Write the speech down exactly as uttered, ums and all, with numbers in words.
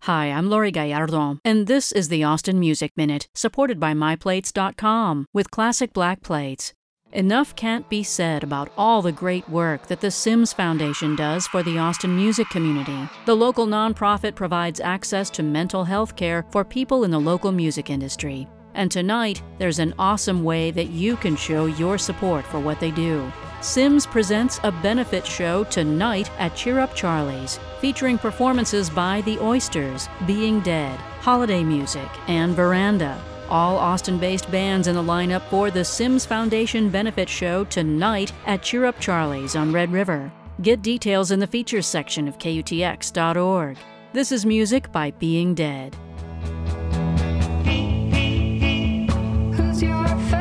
Hi, I'm Lori Gallardo, and this is the Austin Music Minute, supported by my plates dot com with classic black plates. Enough can't be said about all the great work that the Sims Foundation does for the Austin music community. The local nonprofit provides access to mental health care for people in the local music industry. And tonight, there's an awesome way that you can show your support for what they do. Sims presents a benefit show tonight at Cheer Up Charlie's, featuring performances by The Oysters, Being Dead, Holiday Music, and Veranda. All Austin-based bands in the lineup for the Sims Foundation benefit show tonight at Cheer Up Charlie's on Red River. Get details in the features section of K U T X dot org. This is music by Being Dead. Who's your